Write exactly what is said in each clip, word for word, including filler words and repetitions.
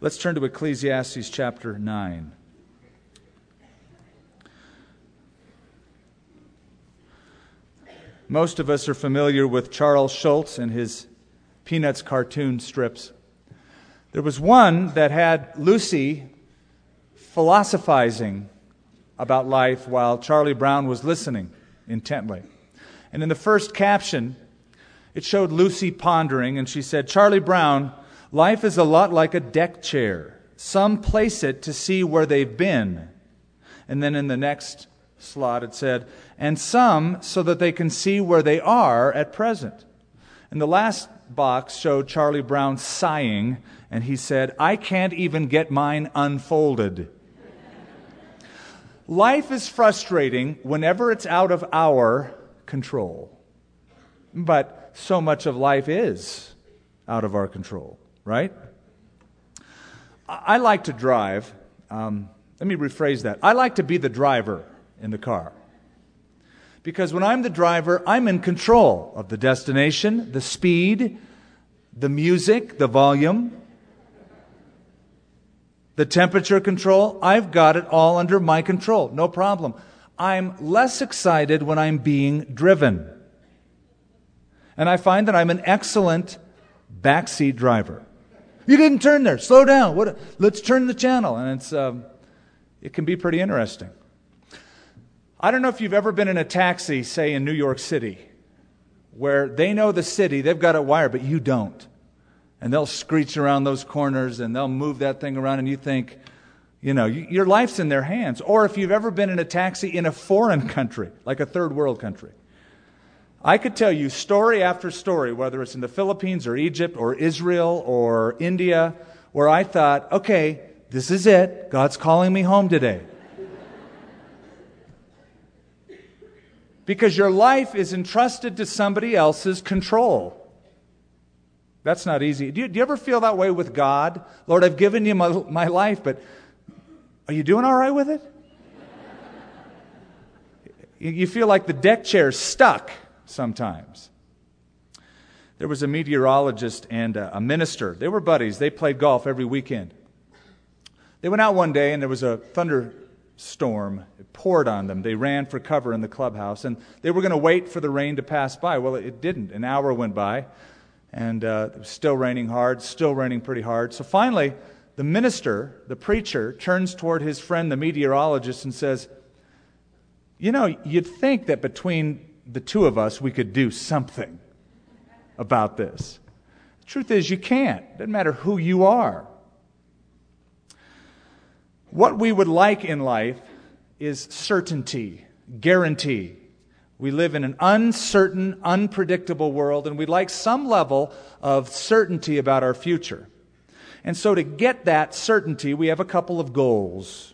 Let's turn to Ecclesiastes chapter nine. Most of us are familiar with Charles Schulz and his Peanuts cartoon strips. There was one that had Lucy philosophizing about life while Charlie Brown was listening intently. And in the first caption, it showed Lucy pondering, and she said, "Charlie Brown, life is a lot like a deck chair. Some place it to see where they've been." And then in the next slot it said, "And some so that they can see where they are at present." And the last box showed Charlie Brown sighing, and he said, "I can't even get mine unfolded." Life is frustrating whenever it's out of our control. But so much of life is out of our control, right? I like to drive. Um, let me rephrase that. I like to be the driver in the car. Because when I'm the driver, I'm in control of the destination, the speed, the music, the volume, the temperature control. I've got it all under my control. No problem. I'm less excited when I'm being driven. And I find that I'm an excellent backseat driver. You didn't turn there. Slow down. What? Let's turn the channel. And it's um, it can be pretty interesting. I don't know if you've ever been in a taxi, say in New York City, where they know the city, they've got it wired, but you don't. And they'll screech around those corners and they'll move that thing around, and you think, you know, you, your life's in their hands. Or if you've ever been in a taxi in a foreign country, like a third world country. I could tell you story after story, whether it's in the Philippines or Egypt or Israel or India, where I thought, okay, this is it. God's calling me home today. Because your life is entrusted to somebody else's control. That's not easy. Do you, do you ever feel that way with God? Lord, I've given you my, my life, but are you doing all right with it? You, you feel like the deck chair's stuck sometimes. There was a meteorologist and a, a minister. They were buddies. They played golf every weekend. They went out one day and there was a thunderstorm. It poured on them. They ran for cover in the clubhouse, and they were going to wait for the rain to pass by. Well, it didn't. An hour went by, and uh, it was still raining hard, still raining pretty hard. So finally, the minister, the preacher, turns toward his friend, the meteorologist, and says, "You know, you'd think that between the two of us, we could do something about this. The truth is, you can't. It doesn't matter who you are. What we would like in life is certainty, guarantee. We live in an uncertain, unpredictable world, and we'd like some level of certainty about our future. And so to get that certainty, we have a couple of goals.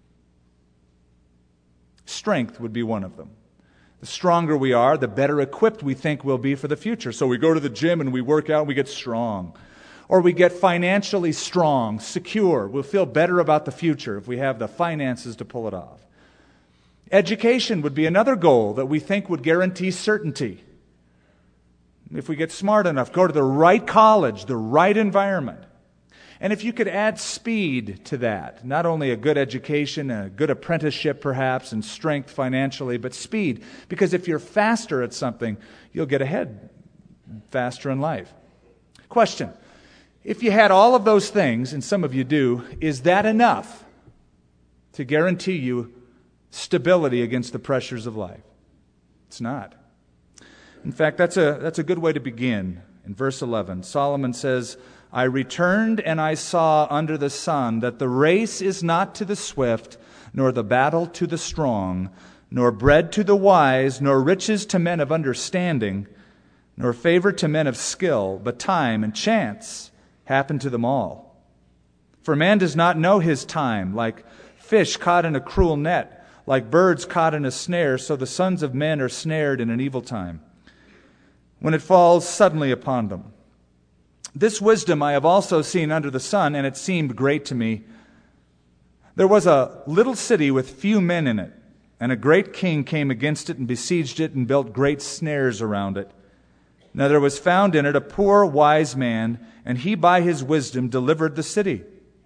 Strength would be one of them. The stronger we are, the better equipped we think we'll be for the future. So we go to the gym and we work out and we get strong. Or we get financially strong, secure. We'll feel better about the future if we have the finances to pull it off. Education would be another goal that we think would guarantee certainty. If we get smart enough, go to the right college, the right environment. And if you could add speed to that, not only a good education, a good apprenticeship perhaps, and strength financially, but speed. Because if you're faster at something, you'll get ahead faster in life. Question: if you had all of those things, and some of you do, is that enough to guarantee you stability against the pressures of life? It's not. In fact, that's a, that's a good way to begin. In verse eleven, Solomon says, "I returned and I saw under the sun that the race is not to the swift, nor the battle to the strong, nor bread to the wise, nor riches to men of understanding, nor favor to men of skill, but time and chance happen to them all. For man does not know his time, like fish caught in a cruel net, like birds caught in a snare, so the sons of men are snared in an evil time, when it falls suddenly upon them. This wisdom I have also seen under the sun, and it seemed great to me. There was a little city with few men in it, and a great king came against it and besieged it and built great snares around it. Now there was found in it a poor wise man, and he by his wisdom delivered the city.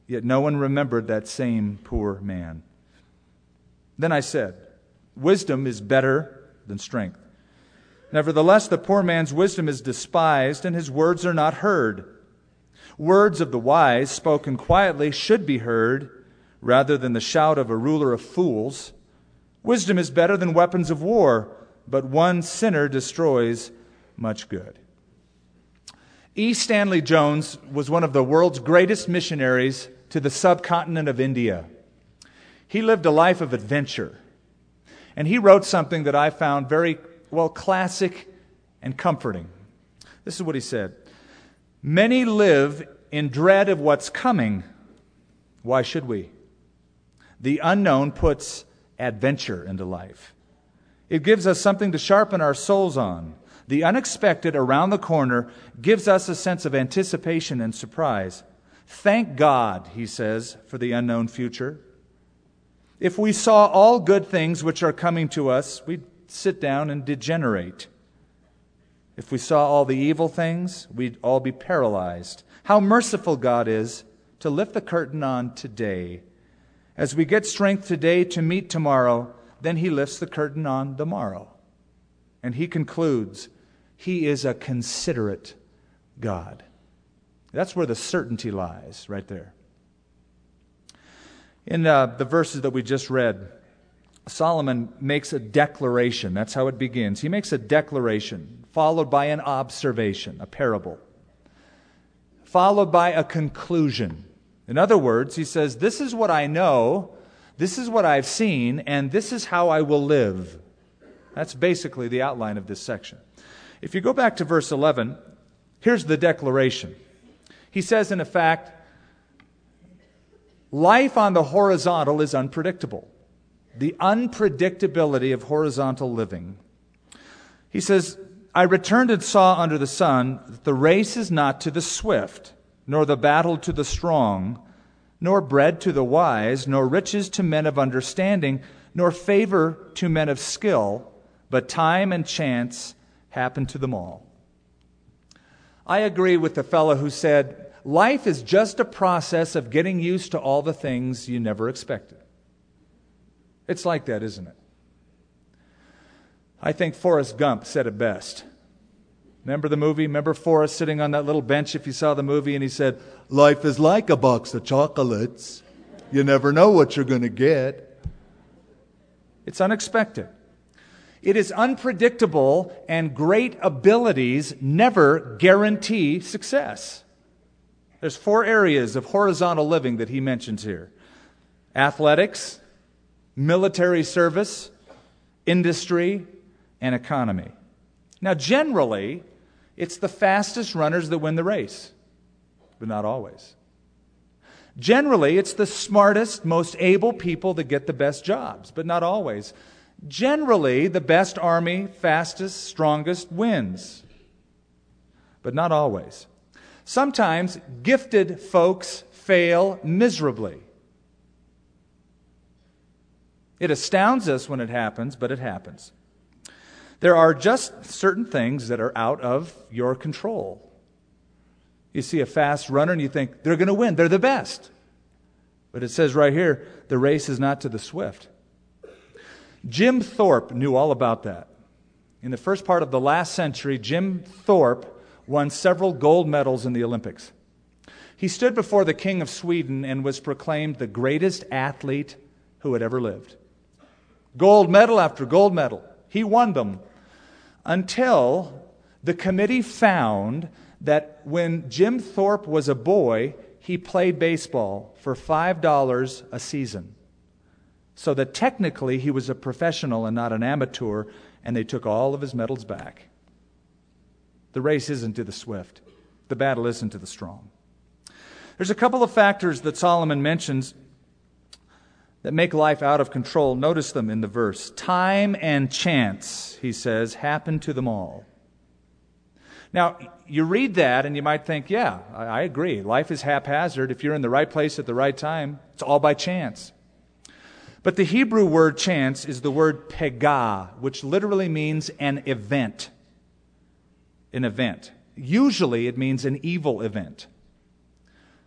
Yet no one remembered that same poor man. Then I said, wisdom is better than strength. Nevertheless, the poor man's wisdom is despised, and his words are not heard. Words of the wise, spoken quietly, should be heard, rather than the shout of a ruler of fools. Wisdom is better than weapons of war, but one sinner destroys much good. E. Stanley Jones was one of the world's greatest missionaries to the subcontinent of India. He lived a life of adventure, and he wrote something that I found very, well, classic and comforting. This is what he said. Many live in dread of what's coming. Why should we? The unknown puts adventure into life. It gives us something to sharpen our souls on. The unexpected around the corner gives us a sense of anticipation and surprise. Thank God, he says, for the unknown future. If we saw all good things which are coming to us, we'd sit down and degenerate. If we saw all the evil things, we'd all be paralyzed. How merciful God is to lift the curtain on today. As we get strength today to meet tomorrow, then he lifts the curtain on the morrow. And he concludes, he is a considerate God. That's where the certainty lies, right there. In uh, the verses that we just read, Solomon makes a declaration. That's how it begins. He makes a declaration, followed by an observation, a parable, followed by a conclusion. In other words, he says, this is what I know, this is what I've seen, and this is how I will live. That's basically the outline of this section. If you go back to verse eleven, here's the declaration. He says, in effect, life on the horizontal is unpredictable. The unpredictability of horizontal living. He says, I returned and saw under the sun that the race is not to the swift, nor the battle to the strong, nor bread to the wise, nor riches to men of understanding, nor favor to men of skill, but time and chance happen to them all. I agree with the fellow who said, life is just a process of getting used to all the things you never expected. It's like that, isn't it? I think Forrest Gump said it best. Remember the movie? Remember Forrest sitting on that little bench if you saw the movie, and he said, life is like a box of chocolates. You never know what you're going to get. It's unexpected. It is unpredictable, and great abilities never guarantee success. There's four areas of horizontal living that he mentions here. Athletics, military service, industry, and economy. Now, generally, it's the fastest runners that win the race, but not always. Generally, it's the smartest, most able people that get the best jobs, but not always. Generally, the best army, fastest, strongest wins, but not always. Sometimes gifted folks fail miserably. It astounds us when it happens, but it happens. There are just certain things that are out of your control. You see a fast runner and you think, they're going to win, they're the best. But it says right here, the race is not to the swift. Jim Thorpe knew all about that. In the first part of the last century, Jim Thorpe won several gold medals in the Olympics. He stood before the King of Sweden and was proclaimed the greatest athlete who had ever lived. Gold medal after gold medal. He won them until the committee found that when Jim Thorpe was a boy, he played baseball for five dollars a season. So that technically he was a professional and not an amateur, and they took all of his medals back. The race isn't to the swift. The battle isn't to the strong. There's a couple of factors that Solomon mentions that make life out of control. Notice them in the verse. Time and chance, he says, happen to them all. Now, you read that and you might think, yeah, I, I agree. Life is haphazard. If you're in the right place at the right time, it's all by chance. But the Hebrew word chance is the word pegah, which literally means an event. An event. Usually it means an evil event.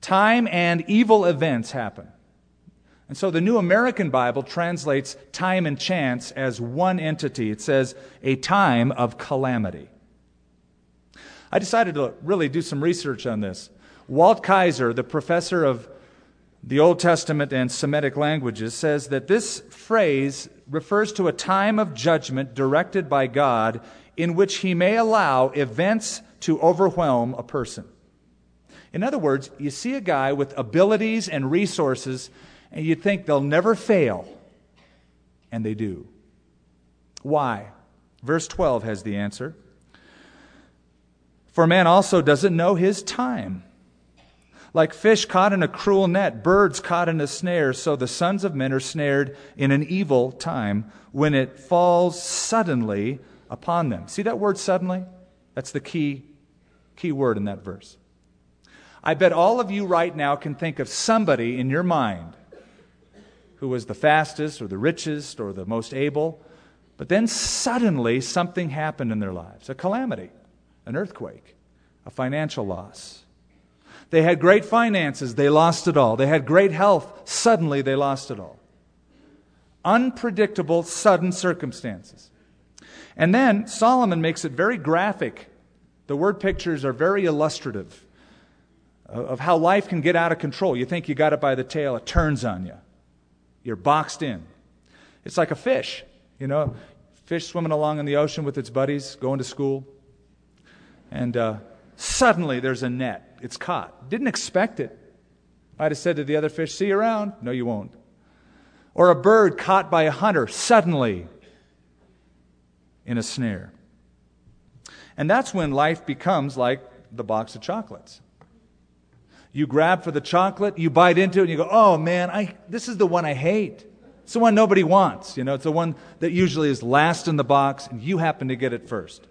Time and evil events happen. And so the New American Bible translates time and chance as one entity. It says, a time of calamity. I decided to really do some research on this. Walt Kaiser, the professor of the Old Testament and Semitic languages, says that this phrase refers to a time of judgment directed by God in which He may allow events to overwhelm a person. In other words, you see a guy with abilities and resources, and you think they'll never fail, and they do. Why? Verse twelve has the answer. For man also doesn't know his time. Like fish caught in a cruel net, birds caught in a snare, so the sons of men are snared in an evil time when it falls suddenly upon them. See that word suddenly? That's the key, key word in that verse. I bet all of you right now can think of somebody in your mind who was the fastest or the richest or the most able, but then suddenly something happened in their lives, a calamity, an earthquake, a financial loss. They had great finances, they lost it all. They had great health, suddenly they lost it all. Unpredictable, sudden circumstances. And then Solomon makes it very graphic. The word pictures are very illustrative of how life can get out of control. You think you got it by the tail, it turns on you. You're boxed in. It's like a fish, you know, fish swimming along in the ocean with its buddies, going to school. And uh, suddenly there's a net. It's caught. Didn't expect it. I'd have said to the other fish, see you around. No, you won't. Or a bird caught by a hunter suddenly in a snare. And that's when life becomes like the box of chocolates. You grab for the chocolate, you bite into it, and you go, oh man, I this is the one I hate. It's the one nobody wants. You know, it's the one that usually is last in the box, and you happen to get it first.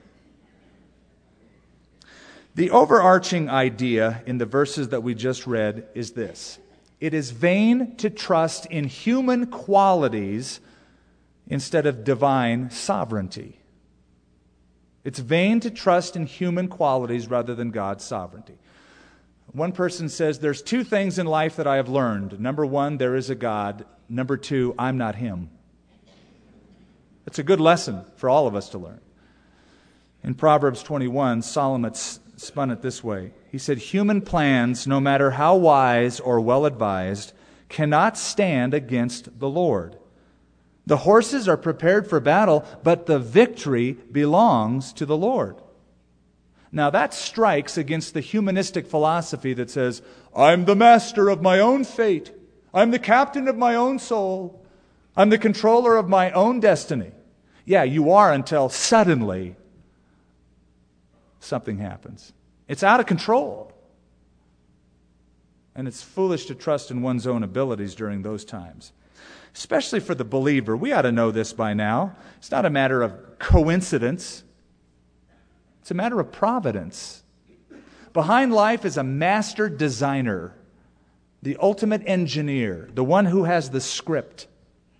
The overarching idea in the verses that we just read is this. It is vain to trust in human qualities instead of divine sovereignty. It's vain to trust in human qualities rather than God's sovereignty. One person says, there's two things in life that I have learned. Number one, there is a God. Number two, I'm not Him. It's a good lesson for all of us to learn. In Proverbs twenty-one, Solomon spun it this way. He said, human plans, no matter how wise or well-advised, cannot stand against the Lord. The horses are prepared for battle, but the victory belongs to the Lord. Now that strikes against the humanistic philosophy that says, I'm the master of my own fate. I'm the captain of my own soul. I'm the controller of my own destiny. Yeah, you are until suddenly something happens. It's out of control. And it's foolish to trust in one's own abilities during those times. Especially for the believer. We ought to know this by now. It's not a matter of coincidence. It's a matter of providence. Behind life is a master designer, the ultimate engineer, the one who has the script.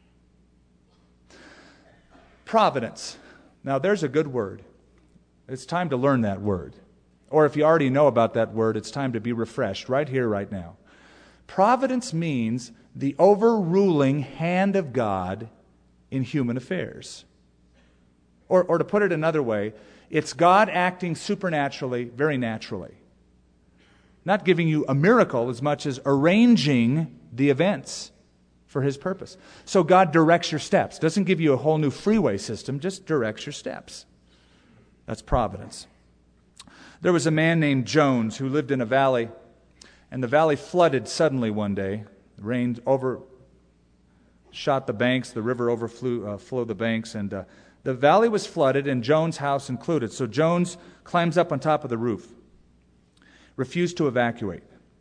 Providence. Now there's a good word. It's time to learn that word. Or if you already know about that word, it's time to be refreshed right here, right now. Providence means the overruling hand of God in human affairs. Or, or to put it another way, it's God acting supernaturally, very naturally. Not giving you a miracle as much as arranging the events for His purpose. So God directs your steps. Doesn't give you a whole new freeway system, just directs your steps. That's providence. There was a man named Jones who lived in a valley, and the valley flooded suddenly one day. The rain overshot the banks, the river overflew uh, flowed the banks, and uh, the valley was flooded, and Jones' house included. So Jones climbs up on top of the roof, refused to evacuate.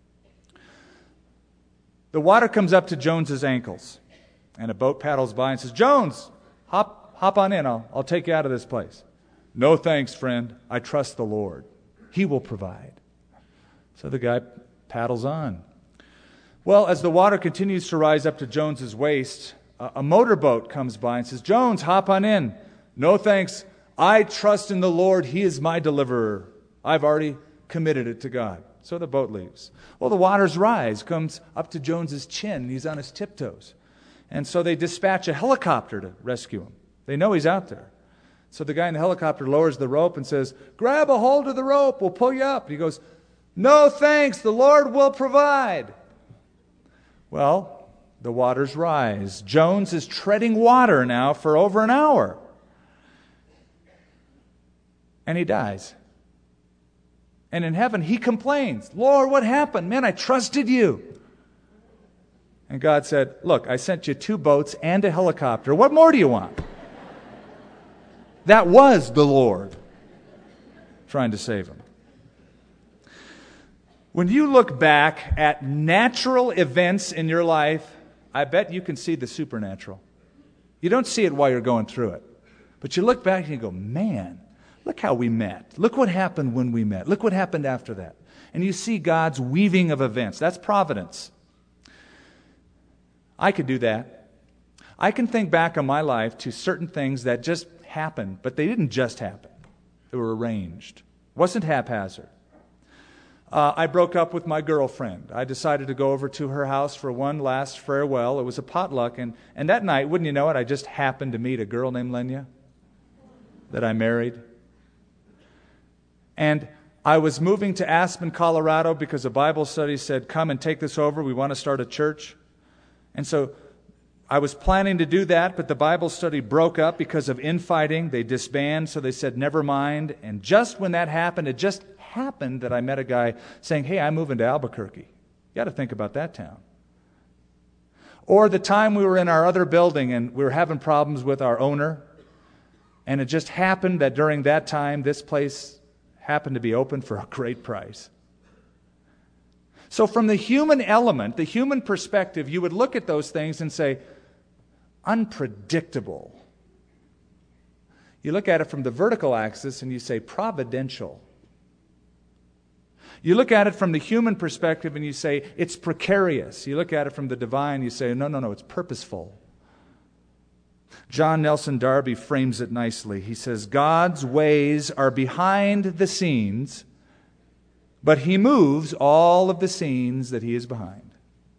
The water comes up to Jones's ankles, and a boat paddles by and says, Jones, hop, hop on in, I'll, I'll take you out of this place. No thanks, friend. I trust the Lord. He will provide. So the guy paddles on. Well, as the water continues to rise up to Jones's waist, a, a motorboat comes by and says, Jones, hop on in. No thanks. I trust in the Lord. He is my deliverer. I've already committed it to God. So the boat leaves. Well, the waters rise, comes up to Jones's chin, and he's on his tiptoes. And so they dispatch a helicopter to rescue him. They know he's out there. So the guy in the helicopter lowers the rope and says, grab a hold of the rope, we'll pull you up. And he goes, no thanks, the Lord will provide. Well, the waters rise. Jones is treading water now for over an hour. And he dies. And in heaven, he complains, Lord, what happened? Man, I trusted you. And God said, look, I sent you two boats and a helicopter. What more do you want? That was the Lord trying to save him. When you look back at natural events in your life, I bet you can see the supernatural. You don't see it while you're going through it. But you look back and you go, man, look how we met. Look what happened when we met. Look what happened after that. And you see God's weaving of events. That's providence. I could do that. I can think back on my life to certain things that just happened, but they didn't just happen. They were arranged. It wasn't haphazard. Uh, I broke up with my girlfriend. I decided to go over to her house for one last farewell. It was a potluck, and, and that night, wouldn't you know it, I just happened to meet a girl named Lenya that I married. And I was moving to Aspen, Colorado because a Bible study said, come and take this over. We want to start a church. And so I was planning to do that, but the Bible study broke up because of infighting. They disbanded, so they said, never mind. And just when that happened, it just happened that I met a guy saying, hey, I'm moving to Albuquerque. You got to think about that town. Or the time we were in our other building and we were having problems with our owner, and it just happened that during that time, this place happened to be open for a great price. So from the human element, the human perspective, you would look at those things and say, unpredictable. You look at it from the vertical axis and you say, providential. You look at it from the human perspective and you say, it's precarious. You look at it from the divine, you say, no, no, no, it's purposeful. John Nelson Darby frames it nicely. He says, God's ways are behind the scenes, but He moves all of the scenes that He is behind.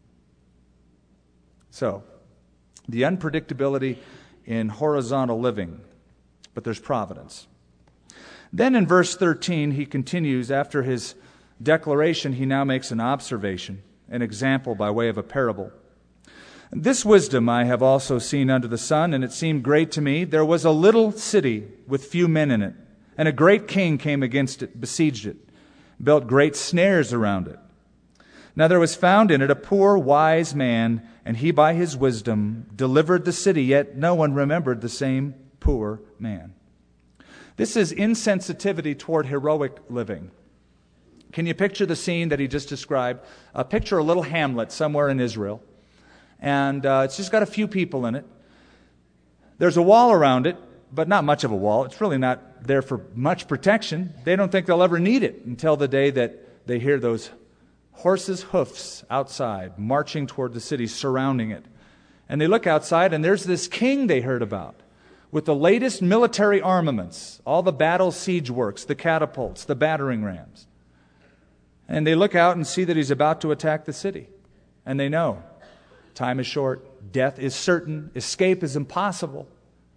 So, the unpredictability in horizontal living, but there's providence. Then in verse thirteen, he continues, after his declaration, he now makes an observation, an example by way of a parable. This wisdom I have also seen under the sun, and it seemed great to me. There was a little city with few men in it, and a great king came against it, besieged it, built great snares around it. Now there was found in it a poor, wise man, and he by his wisdom delivered the city, yet no one remembered the same poor man. This is insensitivity toward heroic living. Can you picture the scene that he just described? Uh, picture a little hamlet somewhere in Israel. And uh, it's just got a few people in it. There's a wall around it, but not much of a wall. It's really not there for much protection. They don't think they'll ever need it until the day that they hear those horses' hoofs outside, marching toward the city, surrounding it. And they look outside, and there's this king they heard about, with the latest military armaments, all the battle siege works, the catapults, the battering rams. And they look out and see that he's about to attack the city. And they know time is short, death is certain, escape is impossible.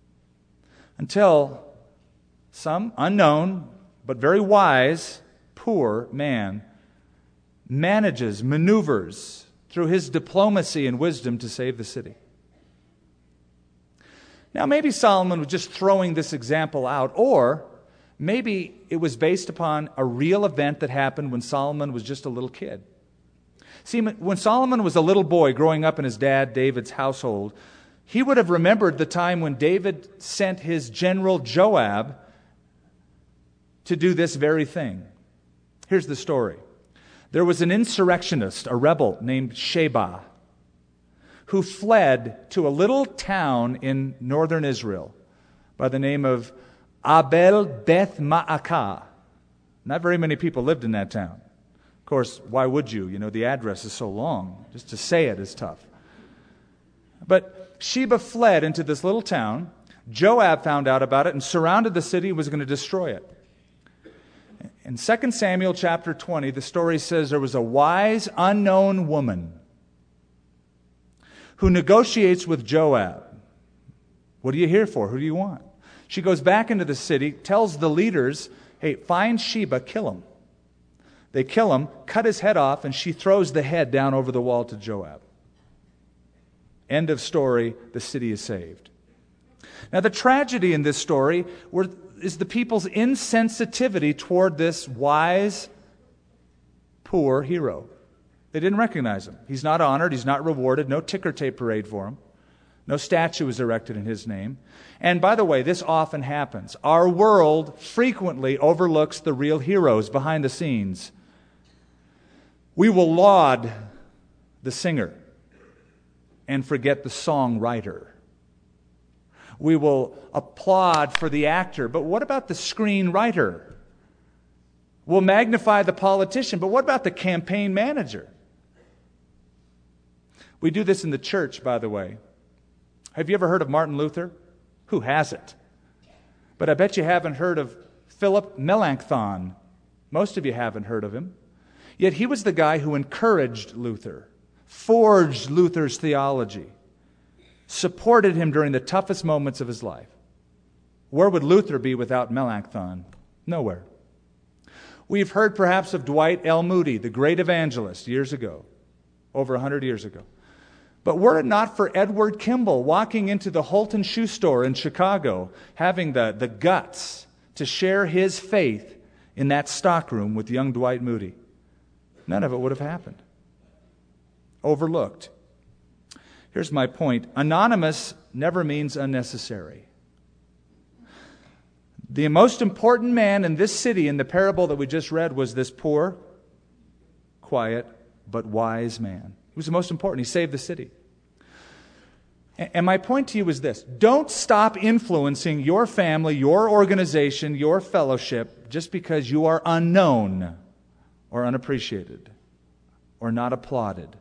Until some unknown, but very wise, poor man manages, maneuvers through his diplomacy and wisdom to save the city. Now, maybe Solomon was just throwing this example out, or maybe it was based upon a real event that happened when Solomon was just a little kid. See, when Solomon was a little boy growing up in his dad David's household, he would have remembered the time when David sent his general Joab to do this very thing. Here's the story. There was an insurrectionist, a rebel named Sheba, who fled to a little town in northern Israel by the name of Abel Beth Ma'akah. Not very many people lived in that town. Of course, why would you? You know, the address is so long. Just to say it is tough. But Sheba fled into this little town. Joab found out about it and surrounded the city and was going to destroy it. In Second Samuel chapter twenty, the story says there was a wise, unknown woman who negotiates with Joab. What are you here for? Who do you want? She goes back into the city, tells the leaders, hey, find Sheba, kill him. They kill him, cut his head off, and she throws the head down over the wall to Joab. End of story. The city is saved. Now, the tragedy in this story were, is the people's insensitivity toward this wise, poor hero. They didn't recognize him. He's not honored. He's not rewarded. No ticker tape parade for him. No statue is erected in his name. And by the way, this often happens. Our world frequently overlooks the real heroes behind the scenes. We will laud the singer and forget the songwriter. We will applaud for the actor, but what about the screenwriter? We'll magnify the politician, but what about the campaign manager? We do this in the church, by the way. Have you ever heard of Martin Luther? Who hasn't? But I bet you haven't heard of Philip Melanchthon. Most of you haven't heard of him. Yet he was the guy who encouraged Luther, forged Luther's theology, supported him during the toughest moments of his life. Where would Luther be without Melanchthon? Nowhere. We've heard perhaps of Dwight L. Moody, the great evangelist, years ago, over a hundred years ago. But were it not for Edward Kimball walking into the Holton shoe store in Chicago, having the, the guts to share his faith in that stockroom with young Dwight Moody, none of it would have happened. Overlooked. Here's my point. Anonymous never means unnecessary. The most important man in this city in the parable that we just read was this poor, quiet, but wise man. He was the most important. He saved the city. And my point to you is this. Don't stop influencing your family, your organization, your fellowship just because you are unknown or unappreciated or not applauded.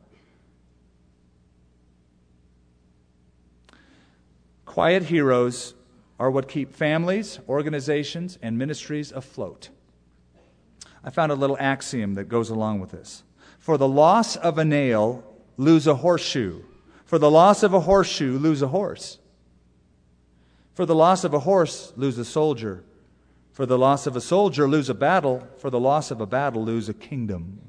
Quiet heroes are what keep families, organizations, and ministries afloat. I found a little axiom that goes along with this. For the loss of a nail, lose a horseshoe. For the loss of a horseshoe, lose a horse. For the loss of a horse, lose a soldier. For the loss of a soldier, lose a battle. For the loss of a battle, lose a kingdom.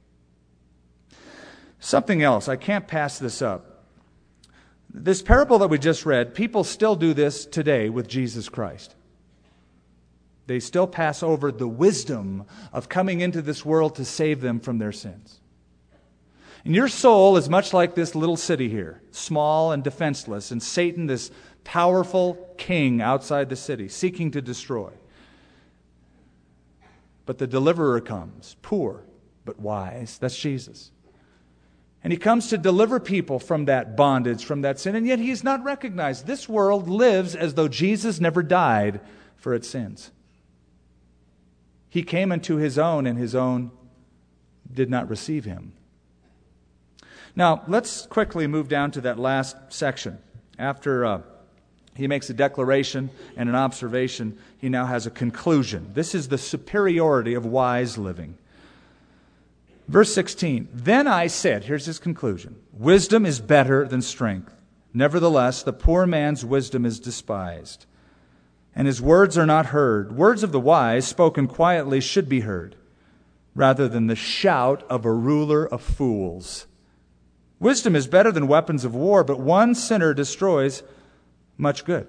Something else, I can't pass this up. This parable that we just read, people still do this today with Jesus Christ. They still pass over the wisdom of coming into this world to save them from their sins. And your soul is much like this little city here, small and defenseless, and Satan, this powerful king outside the city, seeking to destroy. But the deliverer comes, poor but wise. That's Jesus. And he comes to deliver people from that bondage, from that sin, and yet he is not recognized. This world lives as though Jesus never died for its sins. He came unto his own, and his own did not receive him. Now, let's quickly move down to that last section. After uh, he makes a declaration and an observation, he now has a conclusion. This is the superiority of wise living. Verse sixteen, then I said, here's his conclusion, wisdom is better than strength. Nevertheless, the poor man's wisdom is despised, and his words are not heard. Words of the wise, spoken quietly, should be heard, rather than the shout of a ruler of fools. Wisdom is better than weapons of war, but one sinner destroys much good.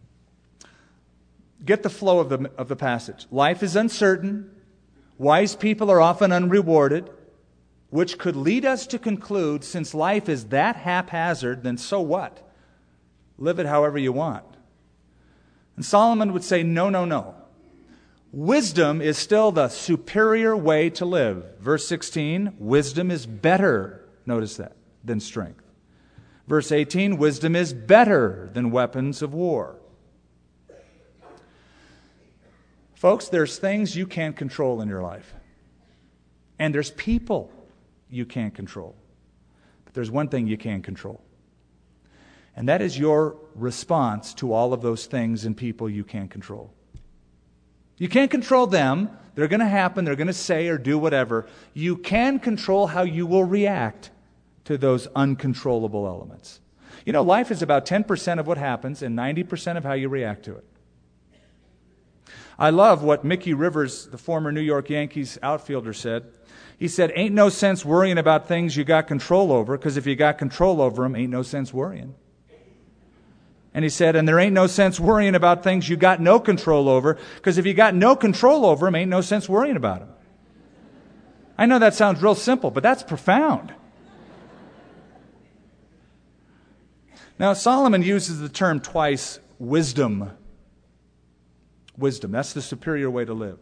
Get the flow of the, of the passage. Life is uncertain. Wise people are often unrewarded, which could lead us to conclude, since life is that haphazard, then so what? Live it however you want. And Solomon would say, no, no, no. Wisdom is still the superior way to live. Verse sixteen, wisdom is better, notice that, than strength. Verse eighteen, wisdom is better than weapons of war. Folks, there's things you can't control in your life. And there's people you can't control. But there's one thing you can control. And that is your response to all of those things and people you can't control. You can't control them. They're going to happen. They're going to say or do whatever. You can control how you will react to those uncontrollable elements. You know, life is about ten percent of what happens and ninety percent of how you react to it. I love what Mickey Rivers, the former New York Yankees outfielder, said. He said, ain't no sense worrying about things you got control over, because if you got control over them, ain't no sense worrying. And he said, and there ain't no sense worrying about things you got no control over, because if you got no control over them, ain't no sense worrying about them. I know that sounds real simple, but that's profound. Now, Solomon uses the term twice, wisdom. Wisdom, that's the superior way to live.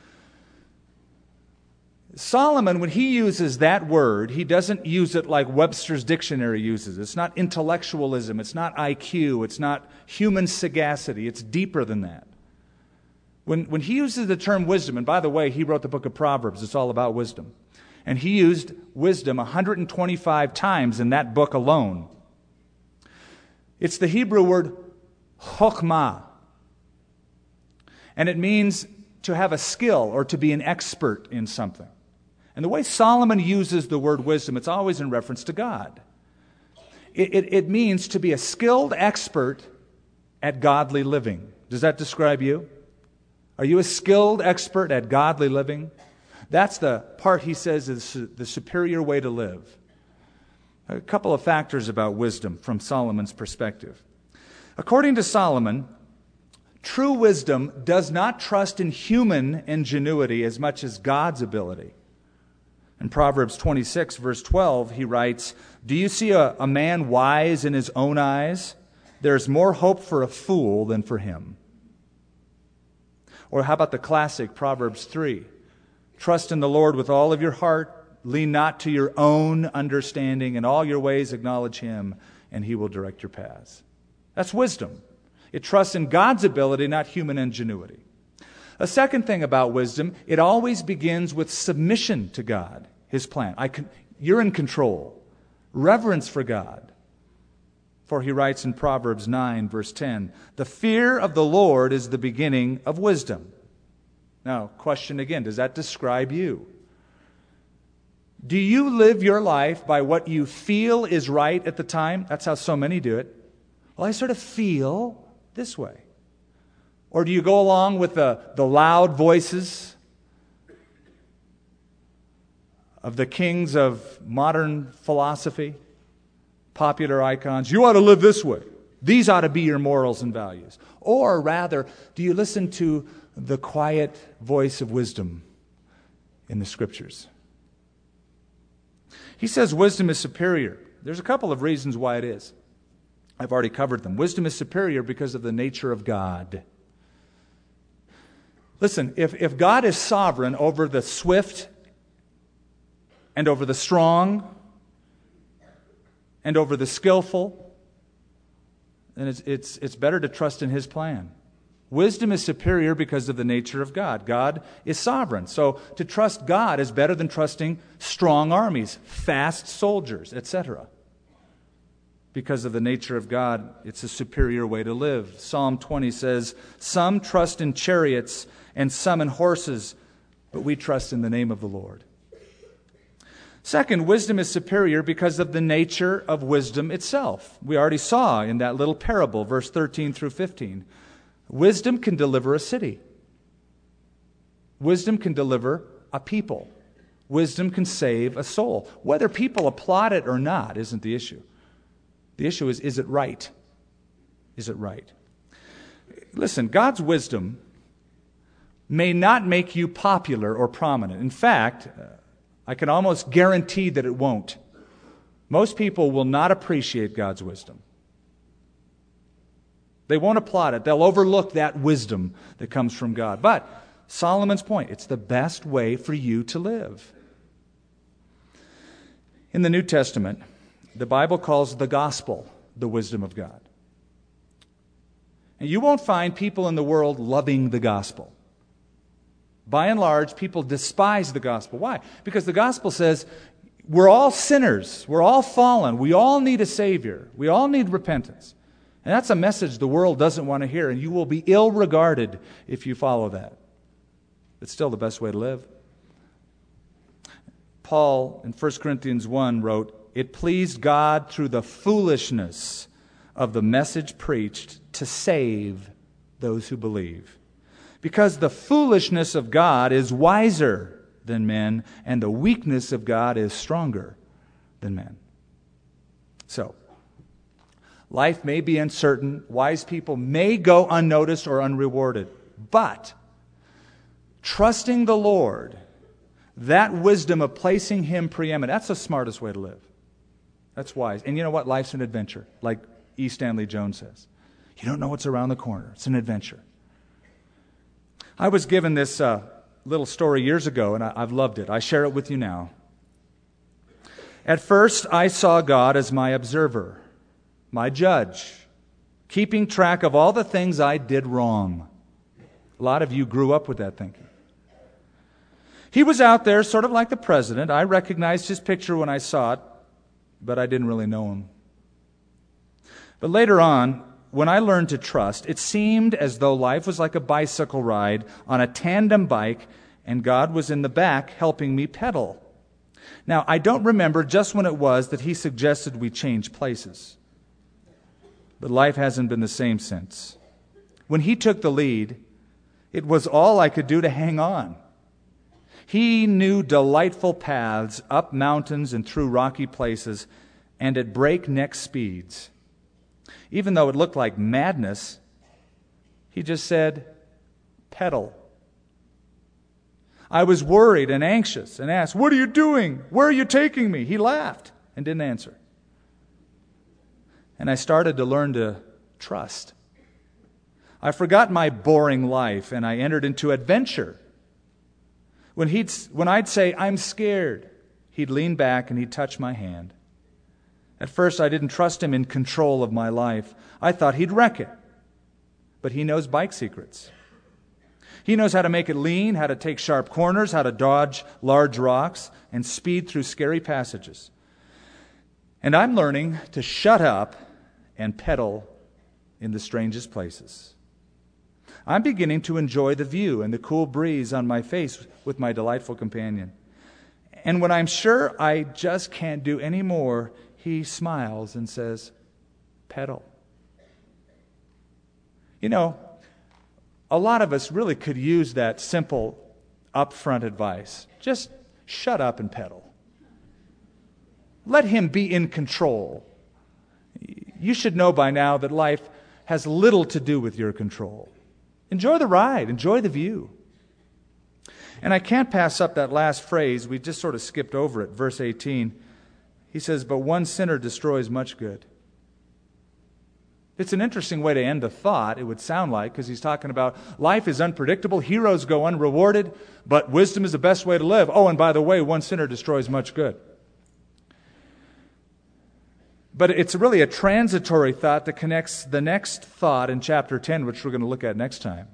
Solomon, when he uses that word, he doesn't use it like Webster's dictionary uses it. It's not intellectualism, it's not I Q, it's not human sagacity, it's deeper than that. When, when he uses the term wisdom, and by the way, he wrote the book of Proverbs, it's all about wisdom. And he used wisdom one hundred twenty-five times in that book alone. It's the Hebrew word chokhmah. And it means to have a skill or to be an expert in something. And the way Solomon uses the word wisdom, it's always in reference to God. It, it, it means to be a skilled expert at godly living. Does that describe you? Are you a skilled expert at godly living? That's the part he says is the superior way to live. A couple of factors about wisdom from Solomon's perspective. According to Solomon, true wisdom does not trust in human ingenuity as much as God's ability. In Proverbs twenty-six, verse twelve, he writes, do you see a, a man wise in his own eyes? There's more hope for a fool than for him. Or how about the classic Proverbs three? Trust in the Lord with all of your heart. Lean not to your own understanding. In all your ways acknowledge him, and he will direct your paths. That's wisdom. It trusts in God's ability, not human ingenuity. A second thing about wisdom, it always begins with submission to God, his plan. I can, you're in control. Reverence for God. For he writes in Proverbs nine, verse ten, the fear of the Lord is the beginning of wisdom. Now, question again, does that describe you? Do you live your life by what you feel is right at the time? That's how so many do it. Well, I sort of feel this way. Or do you go along with the, the loud voices of the kings of modern philosophy, popular icons? You ought to live this way. These ought to be your morals and values. Or rather, do you listen to the quiet voice of wisdom in the Scriptures? He says wisdom is superior. There's a couple of reasons why it is. I've already covered them. Wisdom is superior because of the nature of God. Listen, if, if God is sovereign over the swift and over the strong and over the skillful, then it's, it's, it's better to trust in his plan. Wisdom is superior because of the nature of God. God is sovereign. So to trust God is better than trusting strong armies, fast soldiers, et cetera. Because of the nature of God, it's a superior way to live. Psalm twenty says, some trust in chariots and some in horses, but we trust in the name of the Lord. Second, wisdom is superior because of the nature of wisdom itself. We already saw in that little parable, verse thirteen through fifteen. Wisdom can deliver a city. Wisdom can deliver a people. Wisdom can save a soul. Whether people applaud it or not isn't the issue. The issue is, is it right? Is it right? Listen, God's wisdom may not make you popular or prominent. In fact, I can almost guarantee that it won't. Most people will not appreciate God's wisdom. They won't applaud it. They'll overlook that wisdom that comes from God. But Solomon's point, it's the best way for you to live. In the New Testament, the Bible calls the gospel the wisdom of God. And you won't find people in the world loving the gospel. By and large, people despise the gospel. Why? Because the gospel says we're all sinners. We're all fallen. We all need a Savior. We all need repentance. And that's a message the world doesn't want to hear, and you will be ill regarded if you follow that. It's still the best way to live. Paul in First Corinthians one wrote, "It pleased God through the foolishness of the message preached to save those who believe. Because the foolishness of God is wiser than men, and the weakness of God is stronger than men." So, life may be uncertain. Wise people may go unnoticed or unrewarded. But trusting the Lord, that wisdom of placing Him preeminent, that's the smartest way to live. That's wise. And you know what? Life's an adventure, like E. Stanley Jones says. You don't know what's around the corner. It's an adventure. I was given this uh, little story years ago, and I, I've loved it. I share it with you now. At first, I saw God as my observer, my judge, keeping track of all the things I did wrong. A lot of you grew up with that thinking. He was out there sort of like the president. I recognized his picture when I saw it, but I didn't really know him. But later on, when I learned to trust, it seemed as though life was like a bicycle ride on a tandem bike, and God was in the back helping me pedal. Now, I don't remember just when it was that He suggested we change places, but life hasn't been the same since. When He took the lead, it was all I could do to hang on. He knew delightful paths up mountains and through rocky places, and at breakneck speeds. Even though it looked like madness, He just said, "Pedal." I was worried and anxious and asked, "What are you doing? Where are you taking me?" He laughed and didn't answer. And I started to learn to trust. I forgot my boring life and I entered into adventure. When he'd, when I'd say, "I'm scared," He'd lean back and He'd touch my hand. At first, I didn't trust Him in control of my life. I thought He'd wreck it. But He knows bike secrets. He knows how to make it lean, how to take sharp corners, how to dodge large rocks, and speed through scary passages. And I'm learning to shut up and pedal in the strangest places. I'm beginning to enjoy the view and the cool breeze on my face with my delightful companion. And when I'm sure I just can't do any more, He smiles and says, "Pedal." You know, a lot of us really could use that simple, upfront advice. Just shut up and pedal. Let Him be in control. You should know by now that life has little to do with your control. Enjoy the ride. Enjoy the view. And I can't pass up that last phrase. We just sort of skipped over it. Verse eighteen. He says, "But one sinner destroys much good." It's an interesting way to end a thought, it would sound like, because he's talking about life is unpredictable, heroes go unrewarded, but wisdom is the best way to live. Oh, and by the way, one sinner destroys much good. But it's really a transitory thought that connects the next thought in chapter ten, which we're going to look at next time.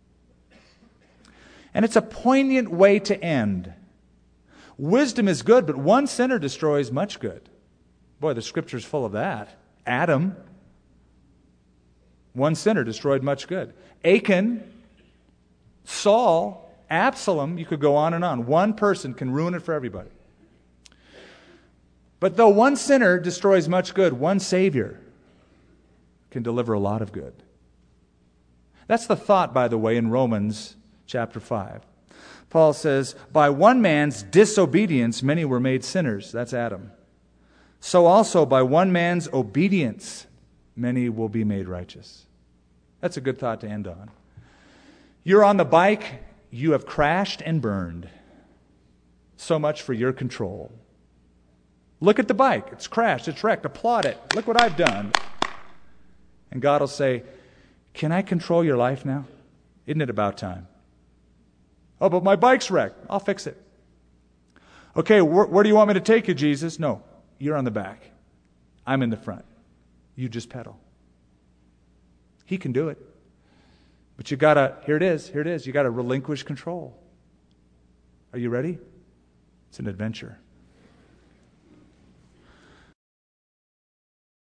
And it's a poignant way to end. Wisdom is good, but one sinner destroys much good. Boy, the Scripture's full of that. Adam, one sinner destroyed much good. Achan, Saul, Absalom, you could go on and on. One person can ruin it for everybody. But though one sinner destroys much good, one Savior can deliver a lot of good. That's the thought, by the way, in Romans chapter five. Paul says, "By one man's disobedience many were made sinners." That's Adam. "So also by one man's obedience many will be made righteous." That's a good thought to end on. You're on the bike, you have crashed and burned. So much for your control. Look at the bike. It's crashed, it's wrecked. Applaud it. Look what I've done. And God will say, "Can I control your life now? Isn't it about time?" "Oh, but my bike's wrecked." "I'll fix it." "Okay, wh- where do you want me to take you, Jesus?" "No, you're on the back. I'm in the front. You just pedal." He can do it. But you gotta, here it is, here it is. You gotta relinquish control. Are you ready? It's an adventure.